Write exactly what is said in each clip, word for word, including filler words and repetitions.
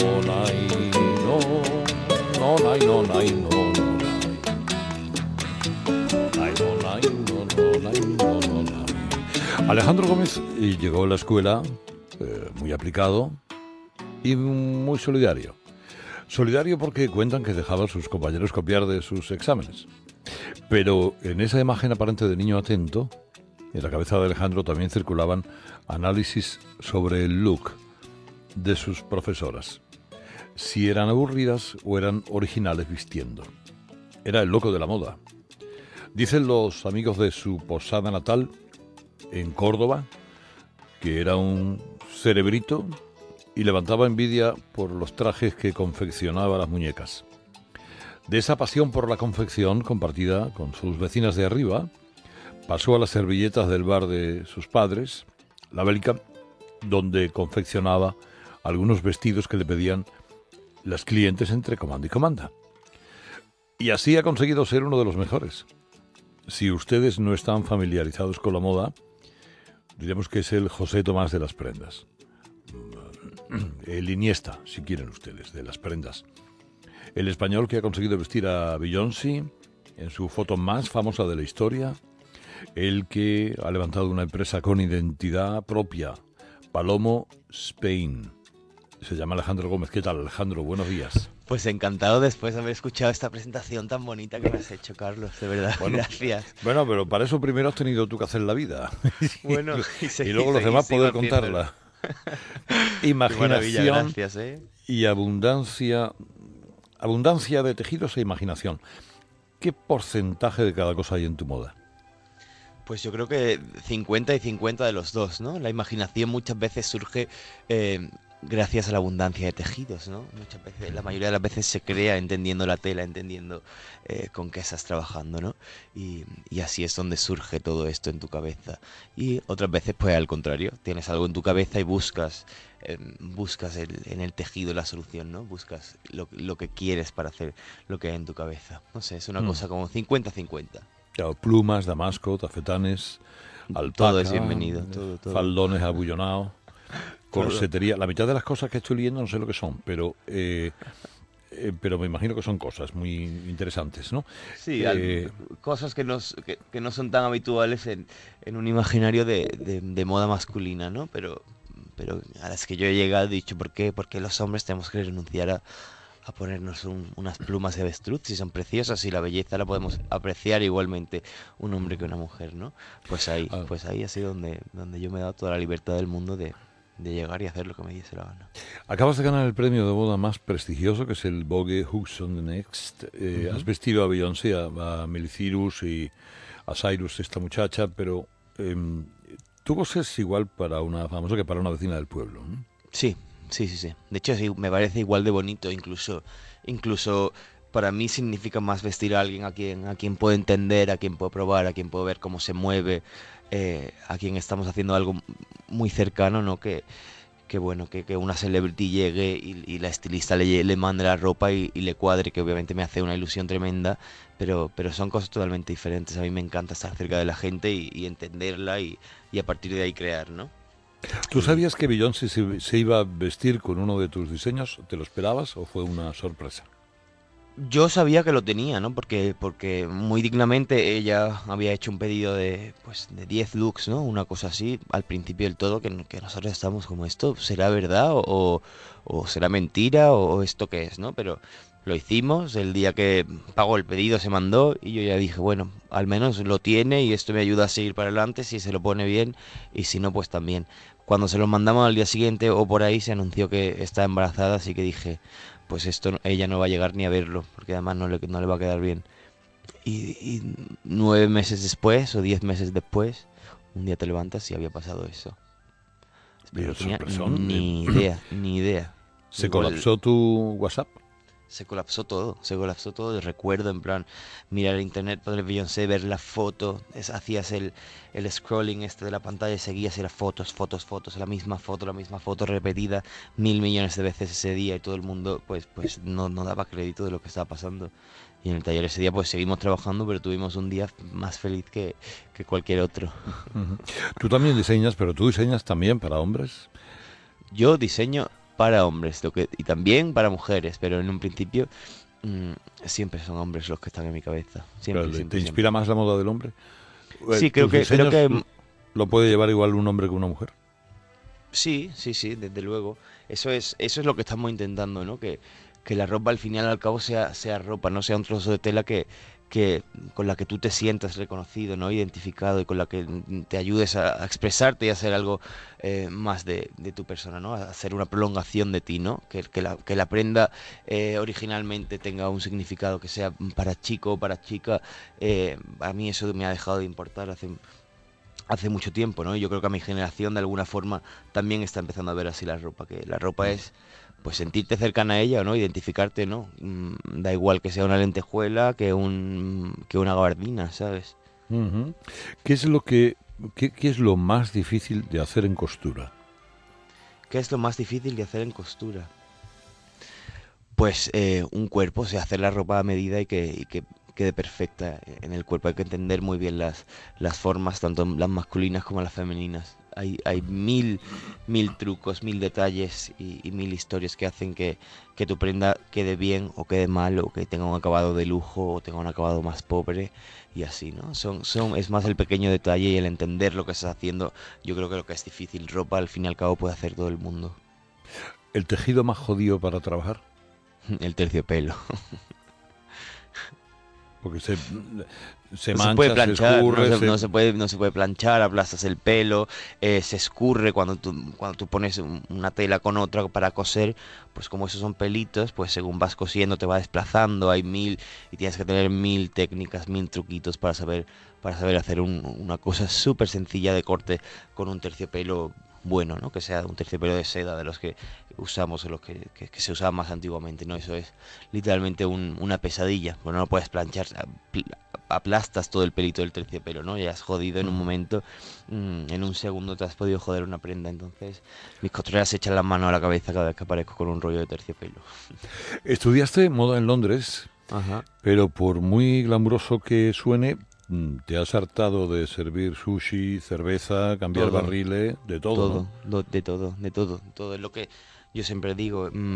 nay, no, no, nay, no, nay, no, no, nay, no, nay, no, no, nay, no, no, nay. Alejandro Gómez eh, llegó a la escuela eh, muy aplicado y muy solidario. Solidario porque cuentan que dejaba a sus compañeros copiar de sus exámenes. Pero en esa imagen aparente de niño atento, en la cabeza de Alejandro también circulaban análisis sobre el look de sus profesoras. Si eran aburridas o eran originales vistiendo. Era el loco de la moda. Dicen los amigos de su posada natal en Córdoba que era un cerebrito y levantaba envidia por los trajes que confeccionaba las muñecas. De esa pasión por la confección, compartida con sus vecinas de arriba, pasó a las servilletas del bar de sus padres, la Bélica, donde confeccionaba algunos vestidos que le pedían las clientes entre comanda y comanda. Y así ha conseguido ser uno de los mejores. Si ustedes no están familiarizados con la moda, diremos que es el José Tomás de las prendas. El Iniesta, si quieren ustedes, de las prendas. El español que ha conseguido vestir a Beyoncé en su foto más famosa de la historia. El que ha levantado una empresa con identidad propia, Palomo Spain. Se llama Alejandro Gómez. ¿Qué tal, Alejandro? Buenos días. Pues encantado después de haber escuchado esta presentación tan bonita que me has hecho, Carlos, de verdad, bueno, gracias. Bueno, pero para eso primero has tenido tú que hacer la vida. Bueno, y, y luego los demás poder contarla. Imaginación gracias, ¿eh? y abundancia, abundancia de tejidos e imaginación. ¿Qué porcentaje de cada cosa hay en tu moda? Pues yo creo que cincuenta y cincuenta de los dos, ¿no? La imaginación muchas veces surge eh, gracias a la abundancia de tejidos, ¿no? Muchas veces, la mayoría de las veces se crea entendiendo la tela, entendiendo eh, con qué estás trabajando, ¿no? Y, y así es donde surge todo esto en tu cabeza. Y otras veces, pues al contrario, tienes algo en tu cabeza y buscas, eh, buscas el, en el tejido la solución, ¿no? Buscas lo, lo que quieres para hacer lo que hay en tu cabeza. No sé, es una mm. cosa como cincuenta cincuenta. Claro, plumas, damasco, tafetanes, alpaca, todo es bienvenido, todo, todo. faldones abullonados, corsetería. La mitad de las cosas que estoy leyendo no sé lo que son, pero eh, eh, pero me imagino que son cosas muy interesantes, ¿no? Sí, eh, cosas que no, que, que no son tan habituales en, en un imaginario de, de, de moda masculina, ¿no? Pero, pero a las que yo he llegado he dicho, ¿por qué? Porque los hombres tenemos que renunciar a... a ponernos un, unas plumas de avestruz, si son preciosas y la belleza la podemos apreciar igualmente un hombre que una mujer, ¿no? Pues ahí, ah. pues ahí ha sido donde, donde yo me he dado toda la libertad del mundo de, de llegar y hacer lo que me diese la gana. Acabas de ganar el premio de boda más prestigioso, que es el Vogue Who's on the Next. Eh, uh-huh. Has vestido a Beyoncé, a, a Miley Cyrus y a Cyrus, esta muchacha, pero eh, tu voz es igual para una famosa que para una vecina del pueblo, ¿no? Sí. Sí, sí, sí. De hecho, sí, me parece igual de bonito. Incluso, incluso para mí significa más vestir a alguien a quien, a quien puedo entender, a quien puedo probar, a quien puedo ver cómo se mueve, eh, a quien estamos haciendo algo muy cercano, ¿no? Que, que bueno, que, que una celebrity llegue y, y la estilista le, le mande la ropa y, y le cuadre, que obviamente me hace una ilusión tremenda, pero, pero son cosas totalmente diferentes. A mí me encanta estar cerca de la gente y, y entenderla y, y a partir de ahí crear, ¿no? ¿Tú sabías que Beyoncé se, se iba a vestir con uno de tus diseños? ¿Te lo esperabas o fue una sorpresa? Yo sabía que lo tenía, ¿no? Porque, porque muy dignamente ella había hecho un pedido de, pues, de diez looks, ¿no? Una cosa así, al principio del todo, que, que nosotros estamos como, ¿esto será verdad o, o será mentira o, o esto qué es, ¿no? Pero lo hicimos, el día que pagó el pedido se mandó y yo ya dije, bueno, al menos lo tiene y esto me ayuda a seguir para adelante si se lo pone bien y si no, pues también. Cuando se lo mandamos al día siguiente o por ahí se anunció que está embarazada, así que dije, pues esto ella no va a llegar ni a verlo, porque además no le, no le va a quedar bien. Y, y nueve meses después o diez meses después, un día te levantas y había pasado eso. Pero no tenía sorpresón, ni eh. idea, ni idea. ¿Se Igual, colapsó tu WhatsApp? Se colapsó todo, se colapsó todo. Recuerdo, en plan, mirar internet, poner Beyoncé, ver la foto, es, hacías el, el scrolling este de la pantalla y seguías, era fotos, fotos, fotos, la misma foto, la misma foto repetida mil millones de veces ese día y todo el mundo pues pues no, no daba crédito de lo que estaba pasando. Y en el taller ese día pues seguimos trabajando, pero tuvimos un día más feliz que, que cualquier otro. Uh-huh. Tú también diseñas, pero tú diseñas también para hombres. Yo diseño para hombres, lo que, y también para mujeres, pero en un principio mm, siempre son hombres los que están en mi cabeza. Claro, Siempre, ¿te siempre, inspira siempre. más la moda del hombre? Eh, Sí, creo ¿Tus que, creo diseños que l- lo puede llevar igual un hombre que una mujer? sí, sí, sí, desde luego. Eso es, eso es lo que estamos intentando, ¿no? Que, que la ropa al final y al cabo sea, sea ropa, no sea un trozo de tela que, que con la que tú te sientas reconocido, ¿no? Identificado y con la que mm, te ayudes a, a expresarte y a hacer algo eh, más de, de tu persona, ¿no? A hacer una prolongación de ti, ¿no? Que, que la, que la prenda eh, originalmente tenga un significado que sea para chico o para chica. Eh, a mí eso me ha dejado de importar hace hace mucho tiempo, ¿no? Y yo creo que a mi generación de alguna forma también está empezando a ver así la ropa, que la ropa Mm. es pues sentirte cercana a ella, ¿no? Identificarte, ¿no? Mm, da igual que sea una lentejuela que un que una gabardina, ¿sabes? Ujú. ¿Qué es lo que, qué, qué es lo más difícil de hacer en costura? ¿Qué es lo más difícil de hacer en costura? Pues eh, un cuerpo, o sea, hacer la ropa a medida y que, y que quede perfecta en el cuerpo. Hay que entender muy bien las, las formas, tanto las masculinas como las femeninas. Hay, hay mil, mil trucos, mil detalles y, y mil historias que hacen que, que tu prenda quede bien o quede mal, o que tenga un acabado de lujo o tenga un acabado más pobre y así, ¿no? Son, son, es más el pequeño detalle y el entender lo que estás haciendo. Yo creo que lo que es difícil, ropa al fin y al cabo puede hacer todo el mundo. ¿El tejido más jodido para trabajar? El terciopelo. Porque se, se No se puede mancha, se planchar, no escurre, se, se... no se puede, no se puede planchar, aplastas el pelo, eh, se escurre cuando tú, cuando tú pones un- una tela con otra para coser, pues como esos son pelitos, pues según vas cosiendo te va desplazando, hay mil, y tienes que tener mil técnicas, mil truquitos para saber, para saber hacer un- una cosa súper sencilla de corte con un terciopelo bueno, ¿no? Que sea un terciopelo de seda de los que usamos o los que, que- que se usaban más antiguamente, ¿no? Eso es literalmente un- una pesadilla, porque no lo puedes planchar, aplastas todo el pelito del terciopelo, ¿no? Ya has jodido en un Ujú. momento, mm, en un segundo te has podido joder una prenda. Entonces, mis costureras se echan las manos a la cabeza cada vez que aparezco con un rollo de terciopelo. Estudiaste moda en Londres, Ajá. pero por muy glamuroso que suene, mm, te has hartado de servir sushi, cerveza, cambiar Todo, barriles, de todo, ¿no? todo, lo- de todo, de todo. Todo es lo que yo siempre digo. mm,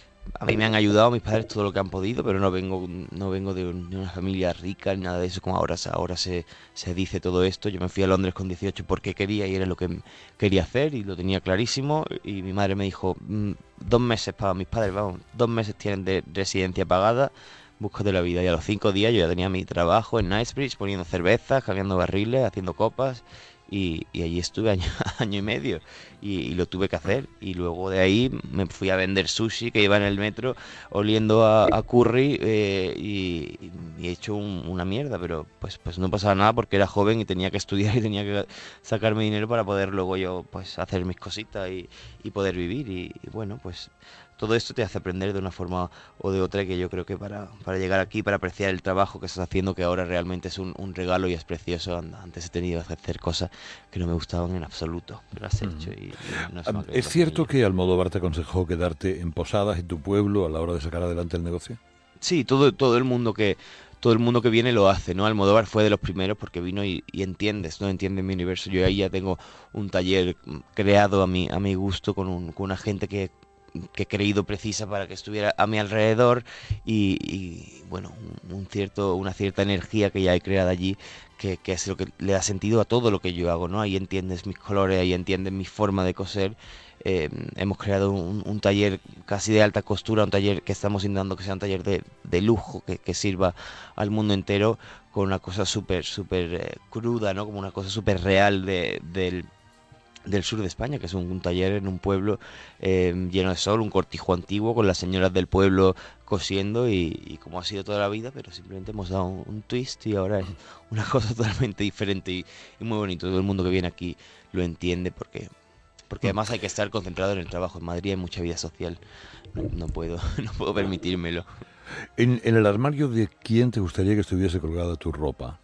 A mí me han ayudado mis padres todo lo que han podido, pero no vengo, no vengo de, un- de una familia rica ni nada de eso, como ahora, se- ahora se, se dice todo esto. Yo me fui a Londres con dieciocho porque quería y era lo que m- quería hacer y lo tenía clarísimo. Y mi madre me dijo, "Mm, dos meses para mis padres, vamos, dos meses tienen de residencia pagada, búscate la vida". Y a los cinco días yo ya tenía mi trabajo en Knightsbridge, poniendo cervezas, cambiando barriles, haciendo copas. Y, y allí estuve año, año y medio y, y lo tuve que hacer. Y luego de ahí me fui a vender sushi que iba en el metro oliendo a, a curry eh, y, y he hecho un- una mierda, pero pues, pues no pasaba nada porque era joven y tenía que estudiar y tenía que sacarme dinero para poder luego yo pues hacer mis cositas y, y poder vivir. Y, y bueno, pues todo esto te hace aprender de una forma o de otra, que yo creo que para, para llegar aquí, para apreciar el trabajo que estás haciendo, que ahora realmente es un, un regalo y es precioso. An- Antes he tenido que hacer cosas que no me gustaban en absoluto, pero las he hecho Ujú. y, y no se me Am, ha caído ¿Es la cierto familia. que Almodóvar te aconsejó quedarte en posadas en tu pueblo a la hora de sacar adelante el negocio? Sí, todo, todo el mundo que todo el mundo que viene lo hace, ¿no? Almodóvar fue de los primeros porque vino y, y entiendes, ¿no? Entiende mi universo. Yo ahí ya tengo un taller mm, creado a mi, a mi gusto con, un, con una gente que, que he creído precisa para que estuviera a mi alrededor y, y, bueno, un, un cierto, una cierta energía que ya he creado allí que, que es lo que le da sentido a todo lo que yo hago, ¿no? Ahí entiendes mis colores, ahí entiendes mi forma de coser. Eh, hemos creado un, un taller casi de alta costura, un taller que estamos intentando que sea un taller de, de lujo, que, que sirva al mundo entero con una cosa súper, súper eh, cruda, ¿no? Como una cosa súper real de, del, del sur de España, que es un, un taller en un pueblo eh, lleno de sol, un cortijo antiguo con las señoras del pueblo cosiendo y, y como ha sido toda la vida, pero simplemente hemos dado un, un twist y ahora es una cosa totalmente diferente y, y muy bonito. Todo el mundo que viene aquí lo entiende porque porque además hay que estar concentrado en el trabajo. En Madrid hay mucha vida social. No, no puedo, no puedo permitírmelo. ¿En, en el armario de quién te gustaría que estuviese colgada tu ropa?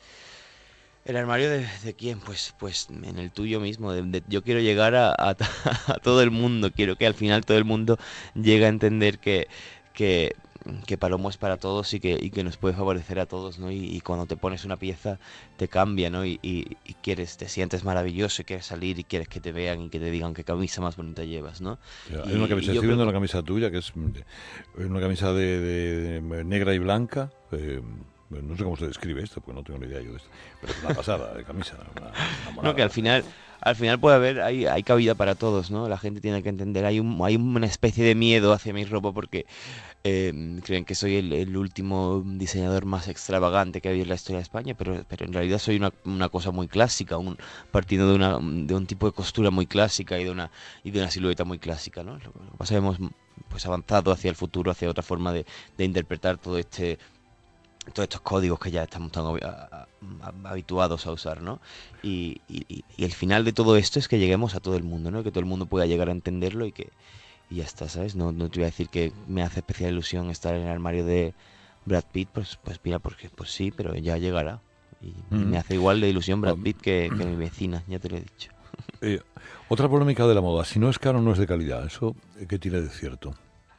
¿El armario de, de quién? Pues, pues en el tuyo mismo. De- de- yo quiero llegar a, a, a todo el mundo. Quiero que al final todo el mundo llegue a entender que, que que Palomo es para todos y que, y que nos puede favorecer a todos, ¿no? Y, y cuando te pones una pieza te cambia, ¿no? Y, y, y quieres, te sientes maravilloso y quieres salir y quieres que te vean y que te digan qué camisa más bonita llevas, ¿no? Ya, hay una Y, camisa, y yo estoy creo viendo que una camisa tuya que es mm, una camisa de, de- de negra y blanca. eh, no sé cómo se describe esto, porque no tengo ni idea yo de esto. Pero es una pasada de camisa, una, una no, que al monada. final, al final puede haber, hay, hay cabida para todos, ¿no? La gente tiene que entender, hay un, hay una especie de miedo hacia mi ropa porque eh, creen que soy el, el último diseñador más extravagante que ha habido en la historia de España, pero, pero en realidad soy una, una cosa muy clásica, un, partiendo de, una, de un tipo de costura muy clásica y de una, y de una silueta muy clásica, ¿no? Lo, lo que pasa es que hemos pues, avanzado hacia el futuro, hacia otra forma de, de interpretar todo este todos estos códigos que ya estamos tan habi- a- a- habituados a usar, ¿no? Y, y- y el final de todo esto es que lleguemos a todo el mundo, ¿no? Que todo el mundo pueda llegar a entenderlo y que y ya está, ¿sabes? No, no te voy a decir que me hace especial ilusión estar en el armario de Brad Pitt, pues, pues mira, porque pues sí, pero ya llegará. Y, y me Mm. hace igual de ilusión Brad Um, Pitt que, que mi vecina, ya te lo he dicho. eh, Otra polémica de la moda, si no es caro no es de calidad, ¿eso eh, qué tiene de cierto?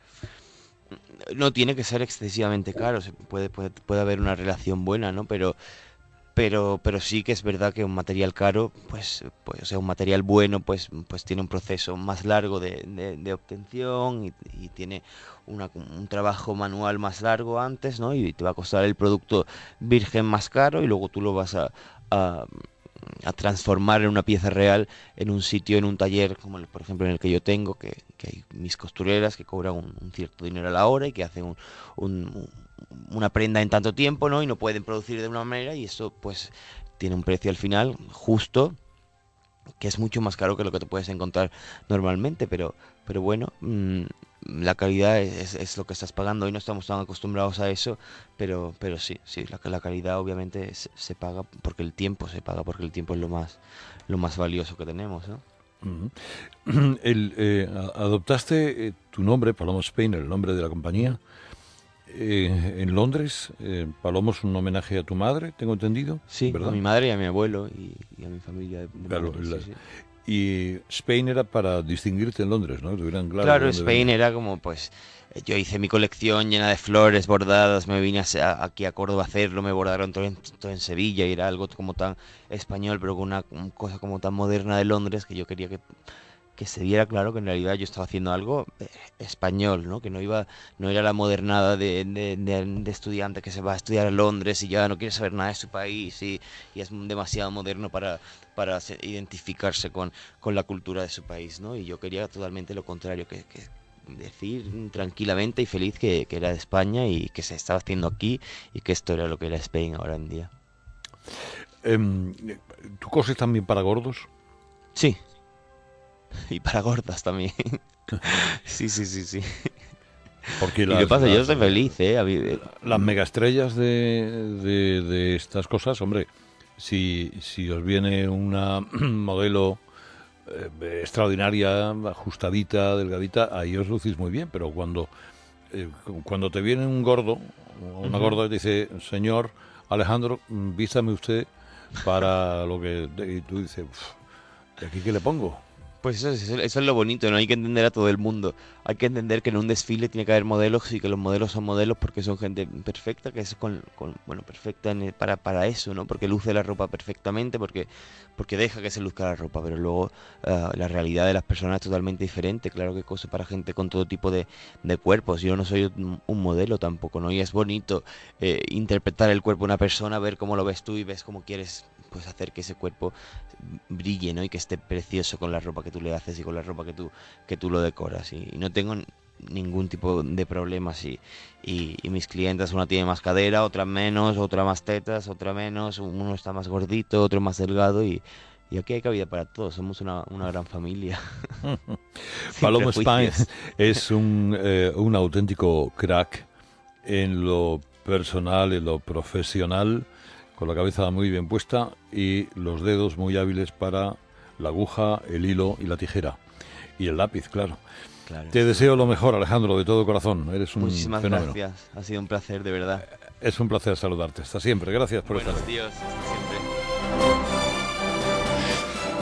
No tiene que ser excesivamente caro, se puede, puede, puede haber una relación buena, ¿no? Pero pero pero sí que es verdad que un material caro pues pues o sea un material bueno pues pues tiene un proceso más largo de, de- de obtención y, y tiene una- un trabajo manual más largo antes, ¿no? Y te va a costar el producto virgen más caro y luego tú lo vas a, a, a transformar en una pieza real en un sitio, en un taller como el, por ejemplo en el que yo tengo, que, que hay mis costureras que cobran un, un cierto dinero a la hora y que hacen un, un- una prenda en tanto tiempo, ¿no? Y no pueden producir de una manera y eso pues tiene un precio al final justo, que es mucho más caro que lo que te puedes encontrar normalmente, pero, pero bueno, mm, la calidad es, es lo que estás pagando. Hoy no estamos tan acostumbrados a eso, pero, pero sí, sí, la, la calidad obviamente se, se paga porque el tiempo se paga, porque el tiempo es lo más, lo más valioso que tenemos, ¿no? Ujú. El, eh, a- adoptaste eh, tu nombre, Palomo Spainer, el nombre de la Ujú. compañía, eh, en Londres. Eh, Palomo es un homenaje a tu madre, tengo entendido, Sí, a ¿verdad? mi madre y a mi abuelo y, y a mi familia de, de Claro, madre, sí, la- sí. y Spain era para distinguirte en Londres, ¿no? Que tuvieran claro de Claro, dónde Spain venía. era como, pues, eh, yo hice mi colección llena de flores bordadas, me vine a se- a- aquí a Córdoba a hacerlo, me bordaron todo en, todo en Sevilla y era algo como tan español, pero con una, un cosa como tan moderna de Londres que yo quería que, que se viera claro que en realidad yo estaba haciendo algo eh, español, ¿no? Que no iba, no era la modernada de, de, de- de estudiante que se va a estudiar a Londres y ya no quiere saber nada de su país y, y es demasiado moderno para, para se- identificarse con, con la cultura de su país, ¿no? Y yo quería totalmente lo contrario, que, que decir tranquilamente y feliz que, que era de España y que se estaba haciendo aquí y que esto era lo que era Spain ahora en día. Em, ¿Tú coses también para gordos? Sí, y para gordas también. Sí, sí, sí, sí. Porque ¿Y qué las, pasa? Yo las, estoy eh, feliz, ¿eh? A mí, eh, las mm, megaestrellas de, de, de estas cosas, hombre, si, si os viene una modelo eh, extraordinaria, ajustadita, delgadita, ahí os lucís muy bien, pero cuando, eh, cu- cuando te viene un gordo, o una ujú. gorda y te dice, señor Alejandro, mm, vístame usted para lo que... Y tú dices, "Uf, ¿y aquí qué le pongo?". Pues eso, es- eso es lo bonito, no hay que entender a todo el mundo. Hay que entender que en un desfile tiene que haber modelos y que los modelos son modelos porque son gente perfecta, que es con, con- bueno, perfecta en el- para, para eso, ¿no? Porque luce la ropa perfectamente, porque, porque deja que se luzca la ropa, pero luego ah, la realidad de las personas es totalmente diferente. Claro que cosas para gente con todo tipo de, de cuerpos. Yo no soy un, un modelo tampoco, ¿no? Y es bonito eh, interpretar el cuerpo de una persona, ver cómo lo ves tú y ves cómo quieres pues hacer que ese cuerpo brille, ¿no? Y que esté precioso con la ropa que tú le haces y con la ropa que tú, que tú lo decoras. Y, y no tengo n- ningún tipo de problemas. Y, y, y mis clientes, una tiene más cadera, otra menos, otra más tetas, otra menos, uno está más gordito, otro más delgado. Y, y aquí hay cabida para todos, somos una, una gran familia, sin Palomo Spain prejuicios. es un, eh, un auténtico crack en lo personal, en lo profesional, con la cabeza muy bien puesta y los dedos muy hábiles para la aguja, el hilo y la tijera. Y el lápiz, claro. Claro, Te sí. deseo lo mejor, Alejandro, de todo corazón. Eres un Muchísimas fenómeno. gracias, ha sido un placer, de verdad. Es un placer saludarte. Hasta siempre. Gracias por estar Buenos aquí. días, hasta siempre.